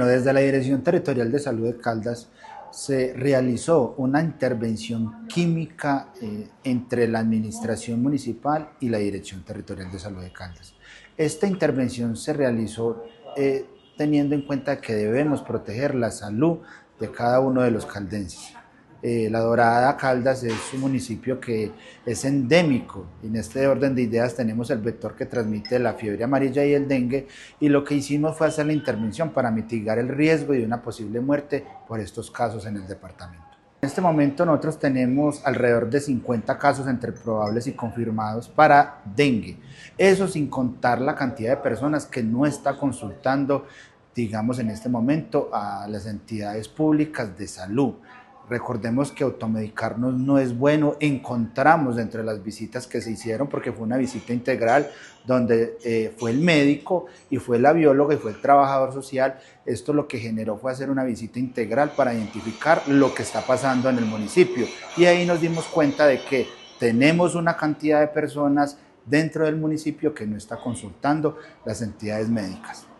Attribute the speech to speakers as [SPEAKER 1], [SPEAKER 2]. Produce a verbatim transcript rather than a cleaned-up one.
[SPEAKER 1] desde la Dirección Territorial de Salud de Caldas se realizó una intervención química eh, entre la Administración Municipal y la Dirección Territorial de Salud de Caldas. Esta intervención se realizó eh, teniendo en cuenta que debemos proteger la salud de cada uno de los caldenses. Eh, la Dorada Caldas es un municipio que es endémico. En este orden de ideas tenemos el vector que transmite la fiebre amarilla y el dengue, y lo que hicimos fue hacer la intervención para mitigar el riesgo de una posible muerte por estos casos en el departamento. En este momento nosotros tenemos alrededor de cincuenta casos entre probables y confirmados para dengue. Eso sin contar la cantidad de personas que no está consultando, digamos en este momento, a las entidades públicas de salud. Recordemos que automedicarnos no es bueno. Encontramos dentro de las visitas que se hicieron, porque fue una visita integral donde eh, fue el médico y fue la bióloga y fue el trabajador social. Esto lo que generó fue hacer una visita integral para identificar lo que está pasando en el municipio, y ahí nos dimos cuenta de que tenemos una cantidad de personas dentro del municipio que no está consultando las entidades médicas.